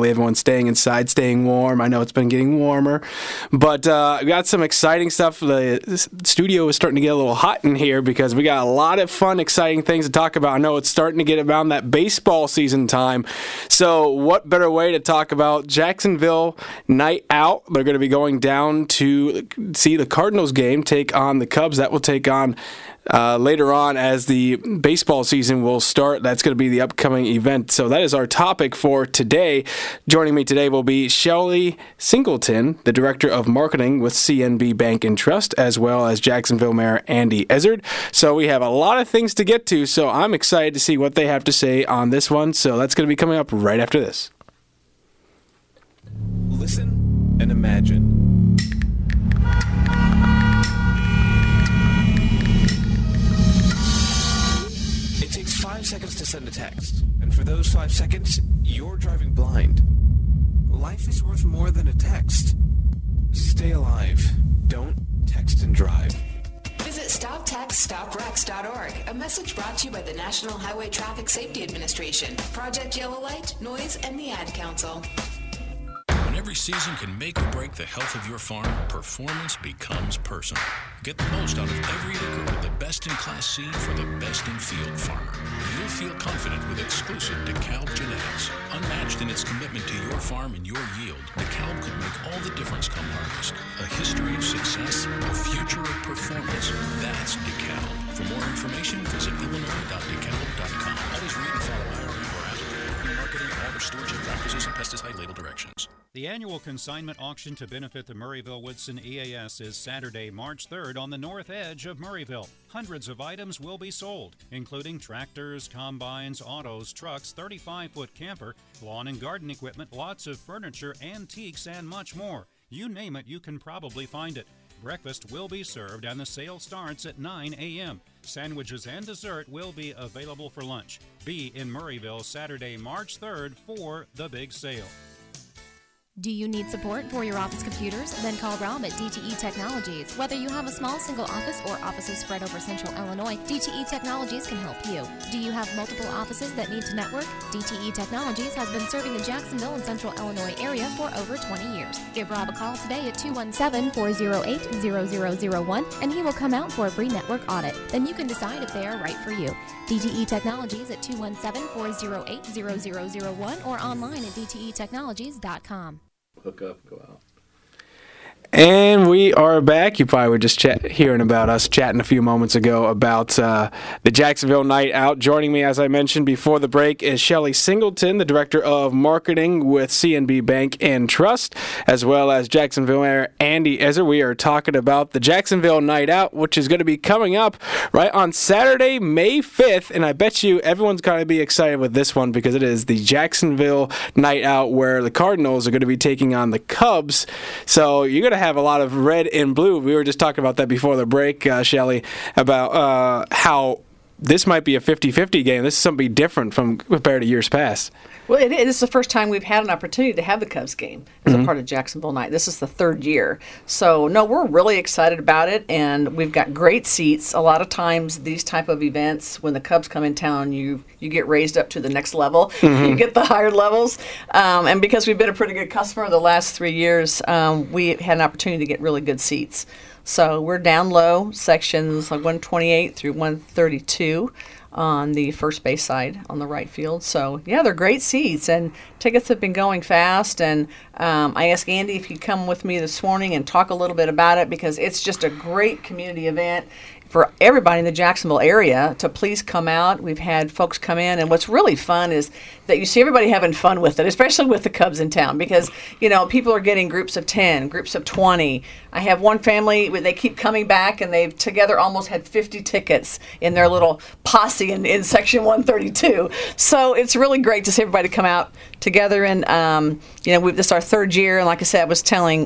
Hopefully everyone's staying inside, staying warm. I know it's been getting warmer. But we got some exciting stuff. The studio is starting to get a little hot in here because we got a lot of fun, exciting things to talk about. I know it's starting to get around that baseball season time. So what better way to talk about Jacksonville Night Out? They're going to be going down to see the Cardinals game take on the Cubs. That will take on later on as the baseball season will start. That's going to be the upcoming event. So that is our topic for today. Joining me today will be Shelly Singleton, the Director of Marketing with CNB Bank and Trust, as well as Jacksonville Mayor Andy Izzard. So we have a lot of things to get to, so I'm excited to see what they have to say on this one. So that's going to be coming up right after this. Listen and imagine. It takes 5 seconds to send a text, and for those 5 seconds, you're driving blind. Life is worth more than a text. Stay alive. Don't text and drive. Visit StopTextStopWrecks.org. A message brought to you by the National Highway Traffic Safety Administration, Project Yellow Light, Noise, and the Ad Council. When every season can make or break the health of your farm, performance becomes personal. Get the most out of every acre with the best-in-class seed for the best-in-field farmer. You'll feel confident with exclusive DeKalb genetics. Unmatched in its commitment to your farm and your yield, DeKalb could make all the difference come harvest. A history of success, a future of performance. That's DeKalb. For more information, visit illinois.dekalb.com. Always read and follow IRA or applicant. Marketing, water stewardship practices, and pesticide label directions. The annual consignment auction to benefit the Murrayville-Woodson EAS is Saturday, March 3rd on the north edge of Murrayville. Hundreds of items will be sold, including tractors, combines, autos, trucks, 35-foot camper, lawn and garden equipment, lots of furniture, antiques, and much more. You name it, you can probably find it. Breakfast will be served and the sale starts at 9 a.m. Sandwiches and dessert will be available for lunch. Be in Murrayville Saturday, March 3rd for the big sale. Do you need support for your office computers? Then call Rob at DTE Technologies. Whether you have a small single office or offices spread over central Illinois, DTE Technologies can help you. Do you have multiple offices that need to network? DTE Technologies has been serving the Jacksonville and central Illinois area for over 20 years. Give Rob a call today at 217-408-0001 and he will come out for a free network audit. Then you can decide if they are right for you. DTE Technologies at 217-408-0001 or online at dtetechnologies.com. Hook up, go out. And we are back. You probably were just hearing about us chatting a few moments ago about the Jacksonville Night Out. Joining me, as I mentioned before the break, is Shelly Singleton, the Director of Marketing with CNB Bank and Trust, as well as Jacksonville Mayor Andy Izzard. We are talking about the Jacksonville Night Out, which is going to be coming up right on Saturday, May 5th. And I bet you everyone's going to be excited with this one because it is the Jacksonville Night Out where the Cardinals are going to be taking on the Cubs. So you're going to have a lot of red and blue. We were just talking about that before the break, Shelly, about how this might be a 50-50 game. This is something different from compared to years past. Well, it is the first time we've had an opportunity to have the Cubs game as a part of Jacksonville Night. This is the third year. So, no, we're really excited about it, and we've got great seats. A lot of times, these type of events, when the Cubs come in town, you get raised up to the next level. You get the higher levels. And because we've been a pretty good customer the last 3 years, we had an opportunity to get really good seats. So we're down low, sections like 128 through 132 on the first base side on the right field. So, yeah, they're great seats, and tickets have been going fast. And I asked Andy if he'd come with me this morning and talk a little bit about it because it's just a great community event for everybody in the Jacksonville area to please come out. We've had folks come in, and what's really fun is that you see everybody having fun with it, especially with the Cubs in town because, you know, people are getting groups of 10, groups of 20. I have one family, they keep coming back, and they've together almost had 50 tickets in their little posse in Section 132. So it's really great to see everybody come out together, and, you know, this is our third year, and like I said, I was telling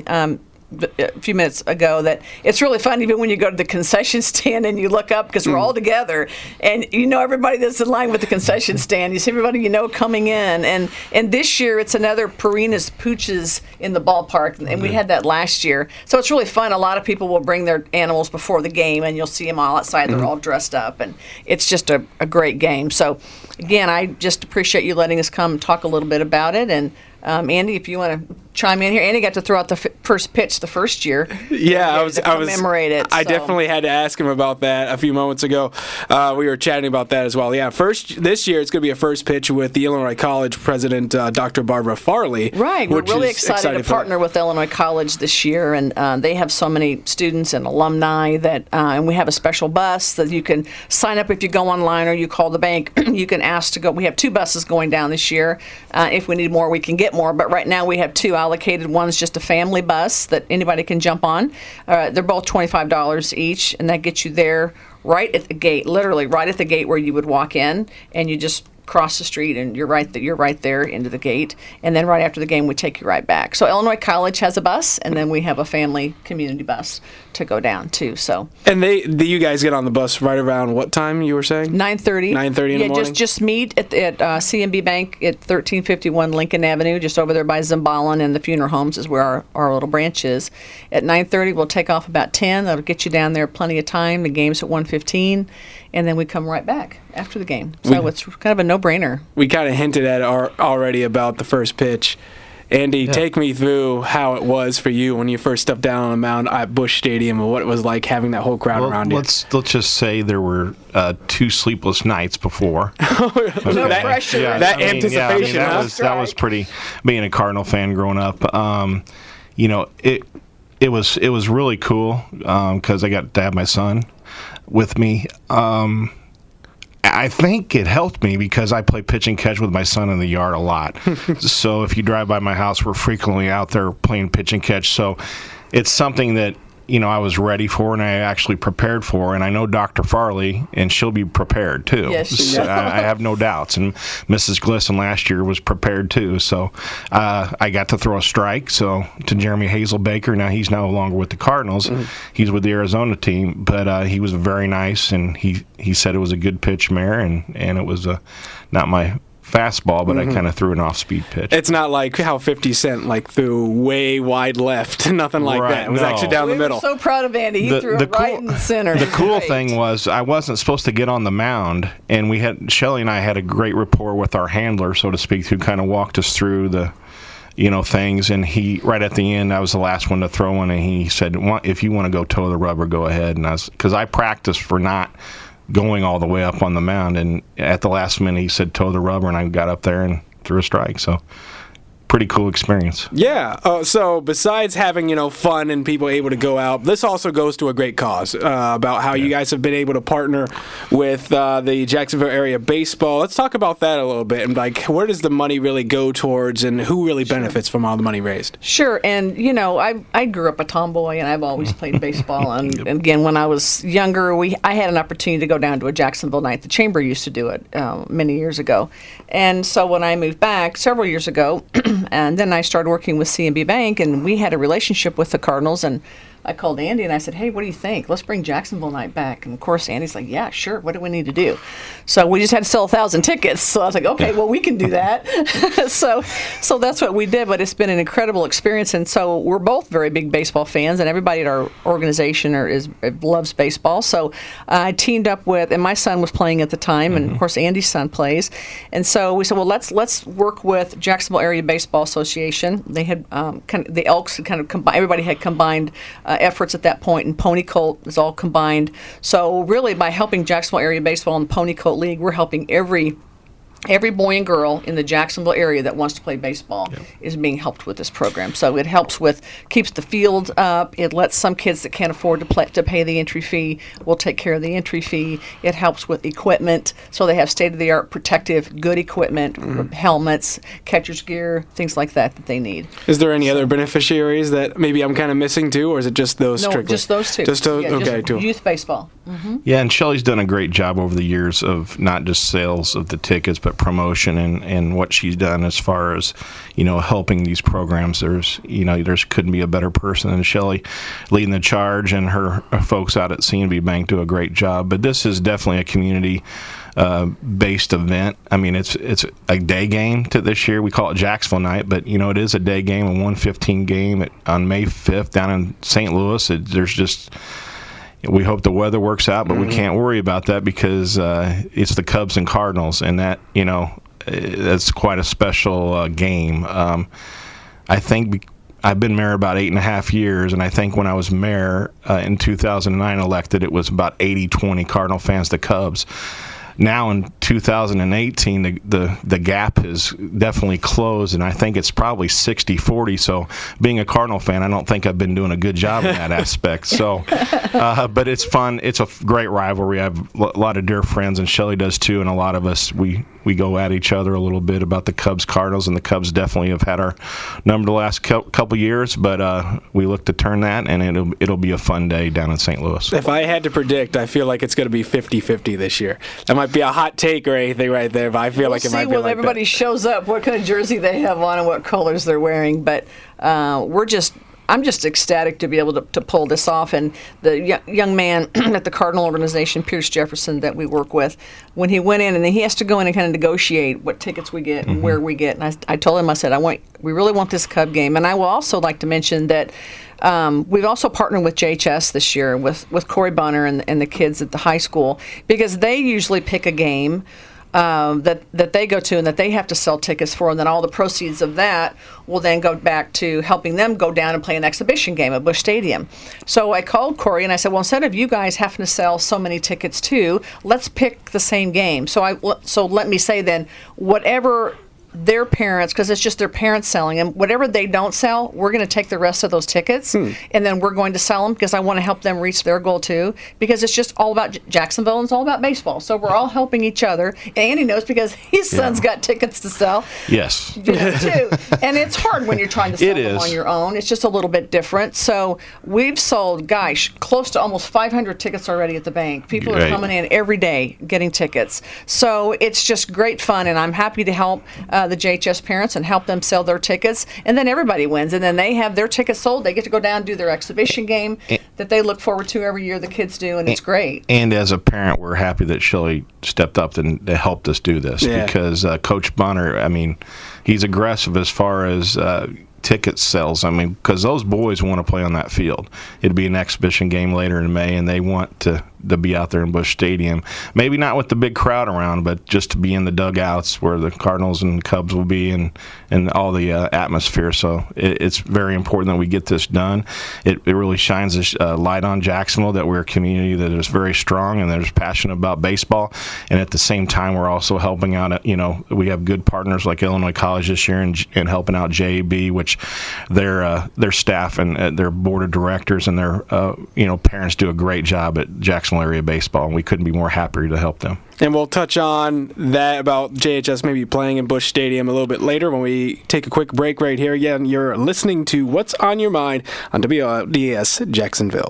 a few minutes ago that it's really fun even when you go to the concession stand and you look up because we're all together and you know everybody that's in line with the concession stand. You see everybody you know coming in, and this year it's another Purina's Pooches in the ballpark, and we had that last year. So it's really fun. A lot of people will bring their animals before the game, and you'll see them all outside. They're all dressed up, and it's just a great game. So again, I just appreciate you letting us come talk a little bit about it, and Andy, if you want to chime in here. Andy got to throw out the first pitch the first year. Yeah, I was commemorate it. I definitely had to ask him about that a few moments ago. We were chatting about that as well. Yeah, this year it's going to be a first pitch with the Illinois College president, Dr. Barbara Farley. Right, we're really excited to partner with Illinois College this year, and they have so many students and alumni that, and we have a special bus that you can sign up if you go online or you call the bank. You can ask to go. We have 2 buses going down this year. If we need more, we can get more, but right now we have 2 allocated. One's just a family bus that anybody can jump on. They're both $25 each, and that gets you there right at the gate, literally right at the gate where you would walk in, and you just cross the street and you're right there into the gate, and then right after the game we take you right back. So Illinois College has a bus, and then we have a family community bus to go down too. So and you guys get on the bus right around what time you were saying? 9:30. 9:30 in the morning. Just meet at CMB Bank at 1351 Lincoln Avenue, just over there by Zimbalin and the funeral homes is where our little branch is. At 9:30 we'll take off about 10. That'll get you down there plenty of time. The game's at 1:15, and then we come right back after the game. So it's kind of a no-brainer. We kind of hinted at already about the first pitch. Andy, take me through how it was for you when you first stepped down on the mound at Busch Stadium and what it was like having that whole crowd around you. Let's just say there were 2 sleepless nights before. No pressure. Yeah, anticipation. That was pretty. Being a Cardinal fan growing up, it was really cool because I got to have my son with me. I think it helped me because I play pitch and catch with my son in the yard a lot. So if you drive by my house, we're frequently out there playing pitch and catch. So it's something that, I was ready for and I actually prepared for. And I know Dr. Farley, and she'll be prepared too. Yes, she will. I have no doubts. And Mrs. Glisson last year was prepared too. So I got to throw a strike to Jeremy Hazelbaker. Now he's no longer with the Cardinals. Mm-hmm. He's with the Arizona team. But he was very nice, and he said it was a good pitch, Mayor, and it was not my fastball, but I kind of threw an off-speed pitch. It's not like how 50 Cent threw way wide left, nothing like that. It was actually down the middle. We were so proud of Andy. He threw it right in the center. The cool thing was I wasn't supposed to get on the mound, and Shelly and I had a great rapport with our handler, so to speak, who kind of walked us through the things, and he, right at the end, I was the last one to throw one, and he said, if you want to go toe the rubber, go ahead. And because I practiced for not going all the way up on the mound, and at the last minute he said toe the rubber, and I got up there and threw a strike. So pretty cool experience. Yeah. So besides having fun and people able to go out, this also goes to a great cause about how you guys have been able to partner with the Jacksonville area baseball. Let's talk about that a little bit, and where does the money really go towards, and who really benefits from all the money raised? Sure. And I grew up a tomboy, and I've always played baseball. And again, when I was younger, I had an opportunity to go down to a Jacksonville night. The Chamber used to do it many years ago, and so when I moved back several years ago. And then I started working with CMB Bank, and we had a relationship with the Cardinals, and I called Andy and I said, hey, what do you think? Let's bring Jacksonville night back. And of course, Andy's like, yeah, sure. What do we need to do? So we just had to sell 1,000 tickets. So I was like, okay, well, we can do that. so that's what we did. But it's been an incredible experience. And so we're both very big baseball fans, and everybody at our organization loves baseball. So I teamed up with, and my son was playing at the time, and of course, Andy's son plays. And so we said, well, let's work with Jacksonville Area Baseball Association. They had the Elks had kind of combined. Everybody had combined efforts at that point, and Pony Colt is all combined. So really, by helping Jacksonville Area Baseball and the Pony Colt League, we're helping every boy and girl in the Jacksonville area that wants to play baseball is being helped with this program. So it keeps the field up. It lets some kids that can't afford to pay the entry fee, will take care of the entry fee. It helps with equipment. So they have state-of-the-art protective, good equipment, helmets, catcher's gear, things like that they need. Is there any other beneficiaries that maybe I'm kind of missing too, or is it just those strictly? No, just those two. Just youth baseball. Mm-hmm. Yeah, and Shelly's done a great job over the years of not just sales of the tickets, but promotion and what she's done as far as helping these programs. There's couldn't be a better person than Shelly leading the charge, and her folks out at CNB Bank do a great job. But this is definitely a community based event. I mean, it's a day game to this year. We call it Jacksonville night, but it is a day game, a 1:15 game on May 5th down in St. Louis. We hope the weather works out, but we can't worry about that because it's the Cubs and Cardinals, and that It's quite a special game. I think I've been mayor about 8.5 years, and I think when I was mayor in 2009 elected, it was about 80-20 Cardinal fans to Cubs. Now in 2018, the gap has definitely closed, and I think it's probably 60-40. So being a Cardinal fan, I don't think I've been doing a good job in that aspect. So, but it's fun. It's a great rivalry. I have a lot of dear friends, and Shelley does too, and a lot of us, we go at each other a little bit about the Cubs-Cardinals, and the Cubs definitely have had our number the last couple years, but we look to turn that, and it'll be a fun day down in St. Louis. If I had to predict, I feel like it's going to be 50-50 this year. That might be a hot take or anything right there, but I feel like it might be like that. We'll see when everybody shows up, what kind of jersey they have on and what colors they're wearing. But I'm just ecstatic to be able to pull this off. And the young man at the Cardinal organization, Pierce Jefferson, that we work with, when he went in, and he has to go in and kind of negotiate what tickets we get and where we get. And I told him, I said, we really want this Cub game. And I will also like to mention that we've also partnered with JHS this year with Corey Bonner and the kids at the high school, because they usually pick a game that they go to and that they have to sell tickets for, and then all the proceeds of that will then go back to helping them go down and play an exhibition game at Busch Stadium. So I called Corey and I said, well, instead of you guys having to sell so many tickets too, let's pick the same game. So let me say then, whatever their parents, because it's just their parents selling them, whatever they don't sell, we're going to take the rest of those tickets and then we're going to sell them, because I want to help them reach their goal too, because it's just all about Jacksonville and it's all about baseball. So we're all helping each other. And Andy knows, because his son's got tickets to sell. Yes. Too. And it's hard when you're trying to sell them on your own. It's just a little bit different. So we've sold, close to almost 500 tickets already at the bank. People are coming in every day getting tickets. So it's just great fun, and I'm happy to help the JHS parents and help them sell their tickets, and then everybody wins, and then they have their tickets sold. They get to go down and do their exhibition game that they look forward to every year. The kids do, and it's great. And as a parent, we're happy that Shelley stepped up and helped us do this, because Coach Bonner, I mean, he's aggressive as far as ticket sales. I mean, because those boys want to play on that field. It'd be an exhibition game later in May, and they want to be out there in Busch Stadium. Maybe not with the big crowd around, but just to be in the dugouts where the Cardinals and Cubs will be, and all the atmosphere. So it's very important that we get this done. It really shines a light on Jacksonville, that we're a community that is very strong and that is passionate about baseball. And at the same time, we're also helping out. We have good partners like Illinois College this year, and helping out JAB, which their staff and their board of directors and their parents do a great job at Jacksonville area baseball, and we couldn't be more happy to help them. And we'll touch on that about JHS maybe playing in Busch Stadium a little bit later when we take a quick break right here. Again, you're listening to What's on Your Mind on WLDS Jacksonville.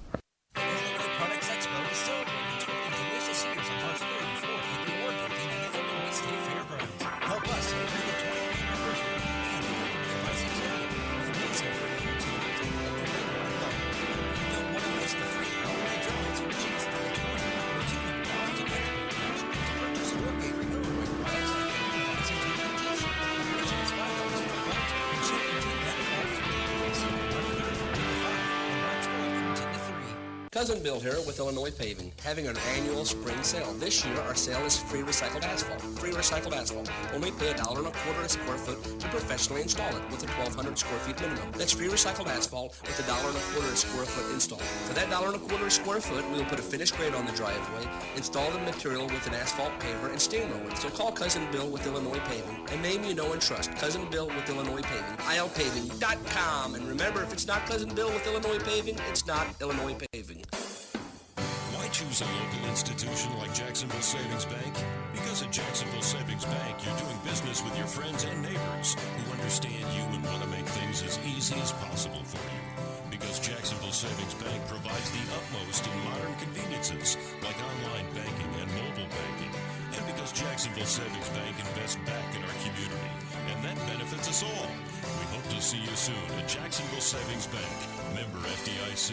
Cousin Bill here with Illinois Paving, having an annual spring sale. This year, our sale is free recycled asphalt. Free recycled asphalt. Only pay $1.25 a square foot to professionally install it with a 1,200 square feet minimum. That's free recycled asphalt with $1.25 a square foot install. For that $1.25 a square foot, we will put a finished grade on the driveway, install the material with an asphalt paver, and steamroll it. So call Cousin Bill with Illinois Paving, a name you know and trust. Cousin Bill with Illinois Paving. ILPaving.com. And remember, if it's not Cousin Bill with Illinois Paving, it's not Illinois Paving. Why choose a local institution like Jacksonville Savings Bank? Because at Jacksonville Savings Bank, you're doing business with your friends and neighbors who understand you and want to make things as easy as possible for you. Because Jacksonville Savings Bank provides the utmost in modern conveniences like online banking and mobile banking. And because Jacksonville Savings Bank invests back in our community, and that benefits us all. We hope to see you soon at Jacksonville Savings Bank, member FDIC.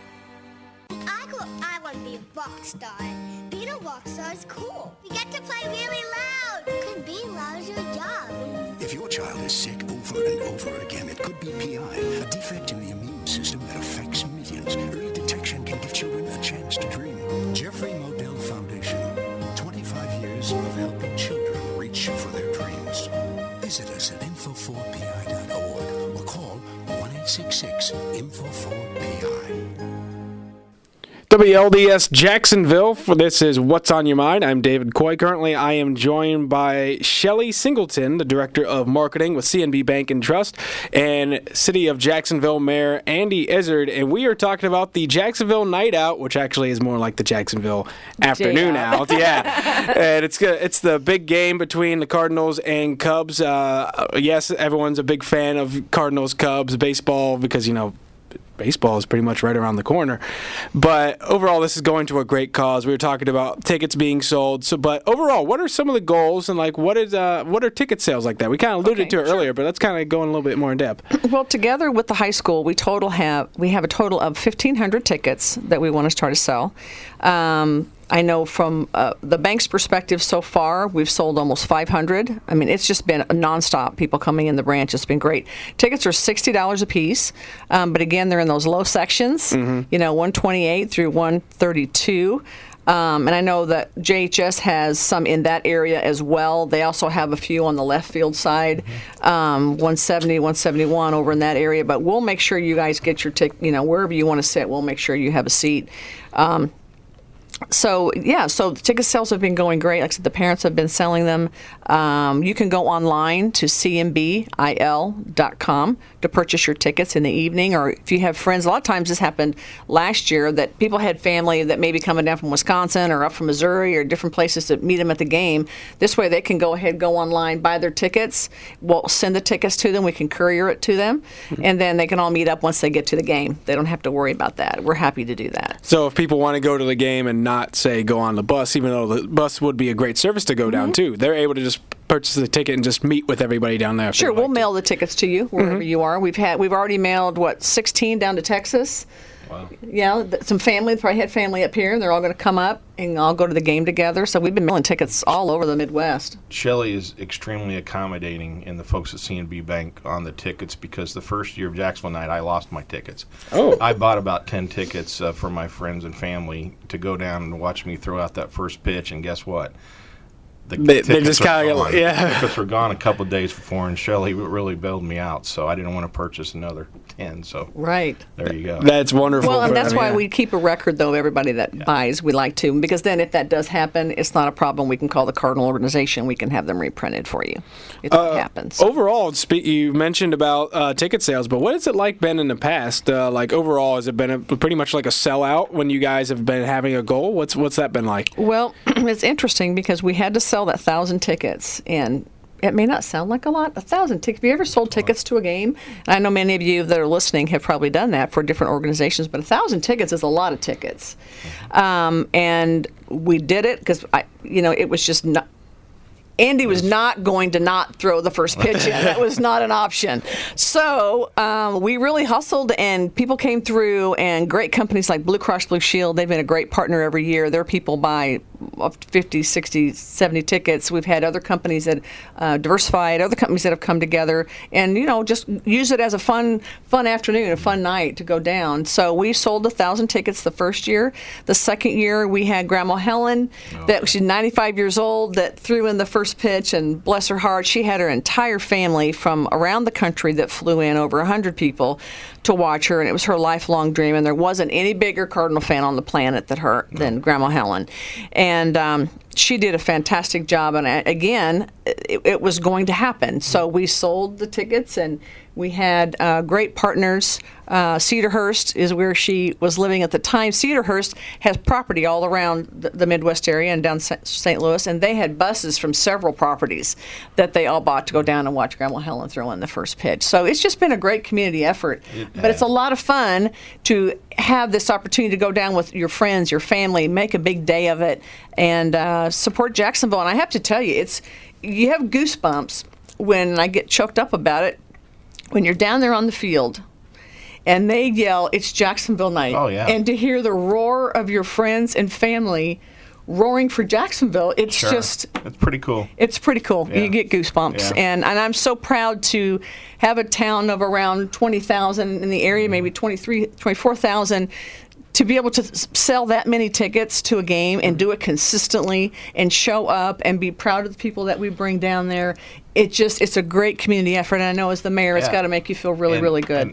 I want to be a rock star. Being a rock star is cool. You get to play really loud. Because being loud is your job. If your child is sick over and over again, it could be PI, a defect in the immune system that affects millions. Early detection can give children a chance to dream. Jeffrey Modell Foundation, 25 years of helping children reach for their 866-INFO4PI. WLDS Jacksonville. This is What's on Your Mind. I'm David Coy. Currently, I am joined by Shelly Singleton, the Director of Marketing with CNB Bank and Trust, and City of Jacksonville Mayor Andy Izzard. And we are talking about the Jacksonville Night Out, which actually is more like the Jacksonville Afternoon Out. Yeah. And it's the big game between the Cardinals and Cubs. Yes, everyone's a big fan of Cardinals, Cubs, baseball, because, baseball is pretty much right around the corner. But overall, this is going to a great cause. We were talking about tickets being sold. But overall, what are some of the goals, and what are ticket sales like that? We kind of alluded to it earlier, but let's kind of go in a little bit more in depth. Well, together with the high school, we have a total of 1,500 tickets that we want to try to sell. I know from the bank's perspective so far, we've sold almost 500. I mean, it's just been nonstop, people coming in the branch. It's been great. Tickets are $60 a piece, but again, they're in those low sections, 128 through 132. And I know that JHS has some in that area as well. They also have a few on the left field side, 170, 171 over in that area. But we'll make sure you guys get your ticket, wherever you want to sit, we'll make sure you have a seat. So the ticket sales have been going great. Like I said, the parents have been selling them. You can go online to cnbil.com to purchase your tickets in the evening, or if you have friends. A lot of times this happened last year that people had family that may be coming down from Wisconsin or up from Missouri or different places to meet them at the game. This way they can go online, buy their tickets. We'll send the tickets to them. We can courier it to them, and then they can all meet up once they get to the game. They don't have to worry about that. We're happy to do that. So if people want to go to the game and not, say, go on the bus, even though the bus would be a great service to go down too, they're able to just purchase the ticket and just meet with everybody down there. Sure, we'll mail the tickets to you wherever you are. We've already mailed 16 down to Texas. Wow. Yeah, some family probably had family up here, and they're all going to come up and all go to the game together. So we've been mailing tickets all over the Midwest. Shelley is extremely accommodating in the folks at CNB Bank on the tickets, because the first year of Jacksonville Night, I lost my tickets. Oh. I bought about 10 tickets for my friends and family to go down and watch me throw out that first pitch, and guess what? They just kind of gone. Tickets were gone a couple of days before, and Shelley really bailed me out, so I didn't want to purchase another 10. So right there you go. That's wonderful. Well, and that's why we keep a record, though, of everybody that buys. We like to, because then if that does happen, it's not a problem. We can call the Cardinal organization. We can have them reprinted for you if that happens. Overall, you mentioned about ticket sales, but what has it been in the past? Overall, has it been pretty much like a sellout when you guys have been having a goal? What's that been like? Well, it's interesting because we had to sell that 1,000 tickets, and it may not sound like a lot. 1,000 tickets. Have you ever sold tickets to a game? And I know many of you that are listening have probably done that for different organizations, but 1,000 tickets is a lot of tickets. And we did it because it was just not. Andy was not going to not throw the first pitch in. That was not an option. So we really hustled, and people came through, and great companies like Blue Cross Blue Shield, they've been a great partner every year. Their people buy up to 50, 60, 70 tickets. We've had other companies that diversified, other companies that have come together and, just use it as a fun afternoon, a fun night to go down. So we sold 1,000 tickets the first year. The second year, we had Grandma Helen, she's 95 years old, that threw in the first pitch, and bless her heart, she had her entire family from around the country that flew in, over 100 people, to watch her, and it was her lifelong dream, and there wasn't any bigger Cardinal fan on the planet than Grandma Helen. And she did a fantastic job, and again, it was going to happen. So we sold the tickets, and we had great partners. Cedarhurst is where she was living at the time. Cedarhurst has property all around the Midwest area and down St. Louis, and they had buses from several properties that they all bought to go down and watch Grandma Helen throw in the first pitch. So it's just been a great community effort. But it's a lot of fun to have this opportunity to go down with your friends, your family, make a big day of it, and support Jacksonville. And I have to tell you, you have goosebumps when I get choked up about it, when you're down there on the field and they yell, "It's Jacksonville Night." Oh, yeah. And to hear the roar of your friends and family roaring for Jacksonville, it's pretty cool. It's pretty cool. Yeah. You get goosebumps. Yeah. And I'm so proud to have a town of around 20,000 in the area, maybe 24,000, to be able to sell that many tickets to a game and do it consistently and show up and be proud of the people that we bring down there. It's a great community effort. And I know as the mayor, it's got to make you feel really good.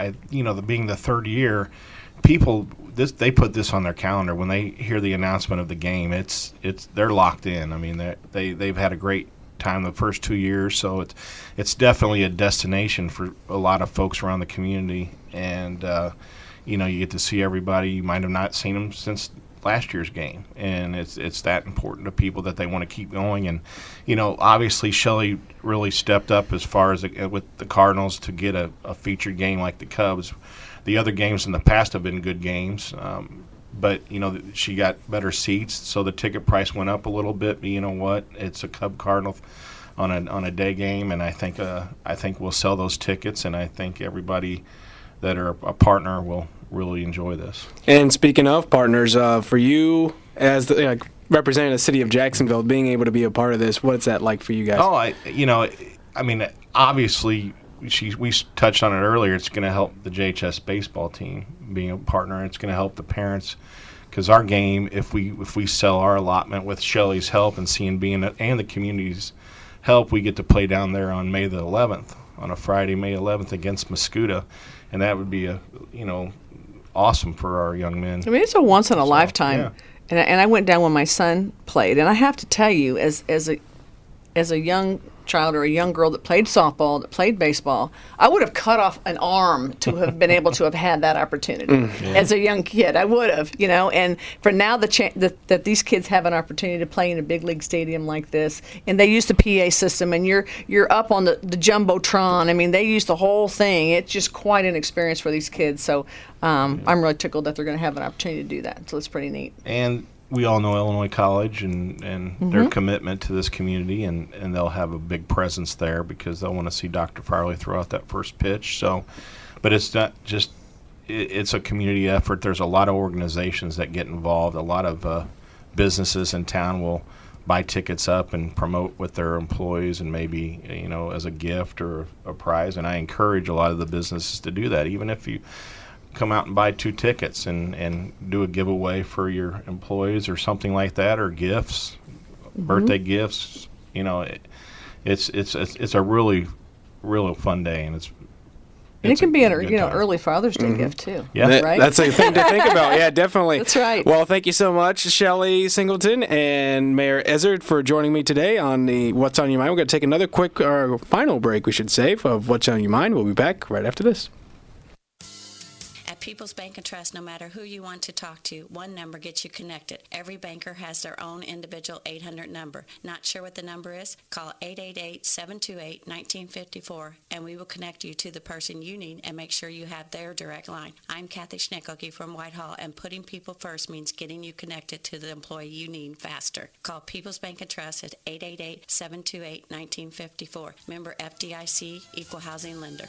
being the third year, people they put this on their calendar when they hear the announcement of the game. They're locked in. I mean, they've had a great time the first 2 years, so it's definitely a destination for a lot of folks around the community. And you get to see everybody. You might have not seen them since last year's game, and it's that important to people that they want to keep going. And obviously Shelley really stepped up as far as with the Cardinals to get a featured game like the Cubs. The other games in the past have been good games, but she got better seats, so the ticket price went up a little bit. But you know what? It's a Cub Cardinal on a day game, and I think we'll sell those tickets, and I think everybody that are a partner will really enjoy this. And speaking of partners, for you as representing the city of Jacksonville, being able to be a part of this, what's that like for you guys? Oh, I mean, obviously, we touched on it earlier. It's going to help the JHS baseball team being a partner. It's going to help the parents, because our game, if we sell our allotment with Shelley's help and CNB and the community's help, we get to play down there on May the 11th, on a Friday, May 11th against Mascoutah, and that would be awesome for our young men. I mean, it's a once in a lifetime. Yeah. And I went down when my son played, and I have to tell you, as a young child or a young girl that played softball, that played baseball, I would have cut off an arm to have been able to have had that opportunity. As a young kid. I would have, and for now that these kids have an opportunity to play in a big league stadium like this, and they use the PA system, and you're up on the Jumbotron. I mean, they use the whole thing. It's just quite an experience for these kids. So I'm really tickled that they're going to have an opportunity to do that. So it's pretty neat. And we all know Illinois College and their commitment to this community, and they'll have a big presence there because they'll want to see Dr. Farley throw out that first pitch. So, but it's not just it's a community effort. There's a lot of organizations that get involved. A lot of businesses in town will buy tickets up and promote with their employees, and maybe as a gift or a prize. And I encourage a lot of the businesses to do that, even if you come out and buy 2 tickets and do a giveaway for your employees or something like that, or gifts, birthday gifts. It's a really fun day, and it can be an early Father's Day gift too. Yeah, right. That's a thing to think about. Yeah, definitely. That's right. Well, thank you so much, Shelley Singleton and Mayor Ezzard, for joining me today on the What's on Your Mind. We're going to take another quick final break, we should say, of What's on Your Mind. We'll be back right after this. At People's Bank and Trust, no matter who you want to talk to, one number gets you connected. Every banker has their own individual 800 number. Not sure what the number is? Call 888-728-1954, and we will connect you to the person you need and make sure you have their direct line. I'm Kathy Schnickelke from Whitehall, and putting people first means getting you connected to the employee you need faster. Call People's Bank and Trust at 888-728-1954. Member FDIC, Equal Housing Lender.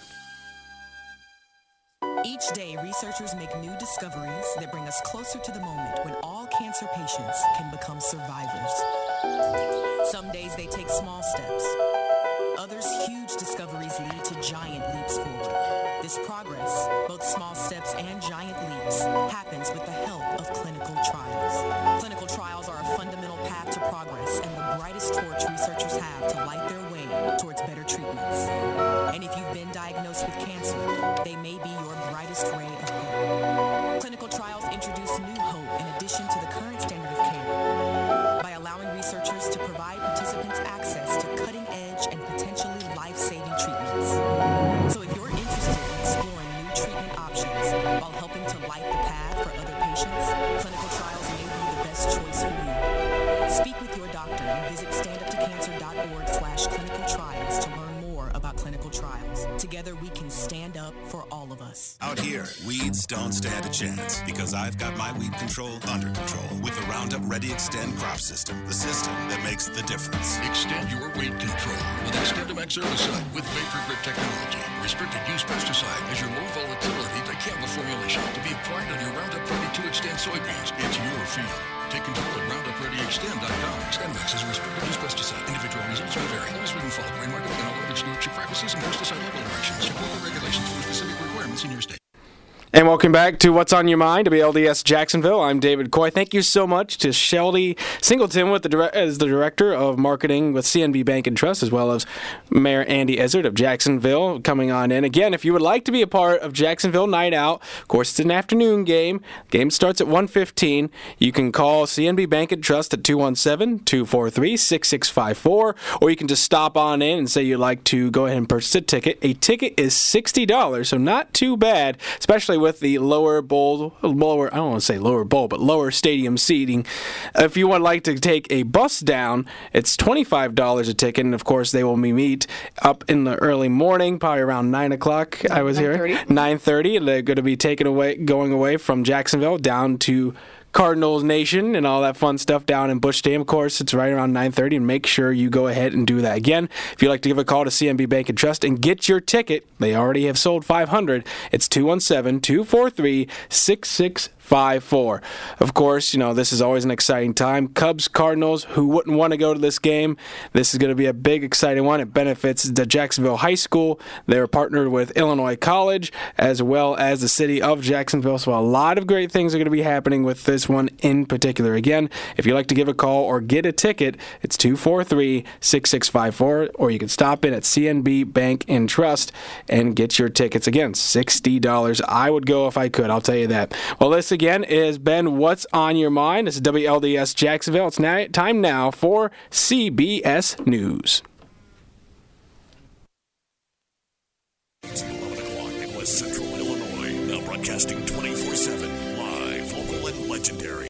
Each day, researchers make new discoveries that bring us closer to the moment when all cancer patients can become survivors. Some days they take small steps. Others, huge discoveries lead to giant leaps forward. This progress, both small steps and giant leaps, happens with the help of clinical trials. Clinical trials are a fundamental path to progress and the brightest torch researchers have to light their way towards better treatments. And if you've been diagnosed with cancer, they may be your brightest ray of hope. Clinical trials introduce new hope in addition to the current standard of care by allowing researchers to provide participants access to cutting-edge and potentially life-saving treatments. So if you're interested in exploring new treatment options while helping to light the path for other patients, clinical trials may be the best choice for you. Speak with your doctor and visit standuptocancer.org/clinical trials to learn more about clinical trials. Together we can stand up for all of us. Out here, weeds don't stand a chance because I've got my weed control under control with the Roundup Ready Extend crop system, the system that makes the difference. Extend your weed control with XtendiMax herbicide with Vapor Grip technology. Restricted use pesticide as your low volatility dicamba formulation to be applied on your Roundup Ready to Extend soybeans. It's your field. Take control at RoundupReadyExtend.com. XtendiMax is a restricted use pesticide. Individual results may vary. Always read and follow grain marketing and all other stewardship practices and pesticide level directions. Support the regulations for specific requirements in your state. And welcome back to What's on Your Mind, WLDS Jacksonville. I'm David Coy. Thank you so much to Shelby Singleton as the Director of Marketing with CNB Bank and Trust, as well as Mayor Andy Izzard of Jacksonville coming on in. Again, if you would like to be a part of Jacksonville Night Out, of course, it's an afternoon game. Game starts at 1:15. You can call CNB Bank and Trust at 217-243-6654, or you can just stop on in and say you'd like to go ahead and purchase a ticket. A ticket is $60, so not too bad, especially with the lower stadium seating. If you would like to take a bus down, it's $25 a ticket, and of course they will meet up in the early morning, probably around 9 o'clock. I was here 9:30. They're going to be going away from Jacksonville down to Cardinals Nation and all that fun stuff down in Busch Stadium. Of course, it's right around 9:30, and make sure you go ahead and do that. Again, if you'd like to give a call to CNB Bank and Trust and get your ticket, they already have sold 500. It's 217-243-6654. Of course, this is always an exciting time. Cubs, Cardinals, who wouldn't want to go to this game? This is going to be a big, exciting one. It benefits the Jacksonville High School. They're partnered with Illinois College as well as the city of Jacksonville. So a lot of great things are going to be happening with this one in particular. Again, if you'd like to give a call or get a ticket, it's 243-6654, or you can stop in at CNB Bank and Trust and get your tickets. Again, $60. I would go if I could, I'll tell you that. Well, this again has been What's on Your Mind. This is WLDS Jacksonville. It's time now for CBS News.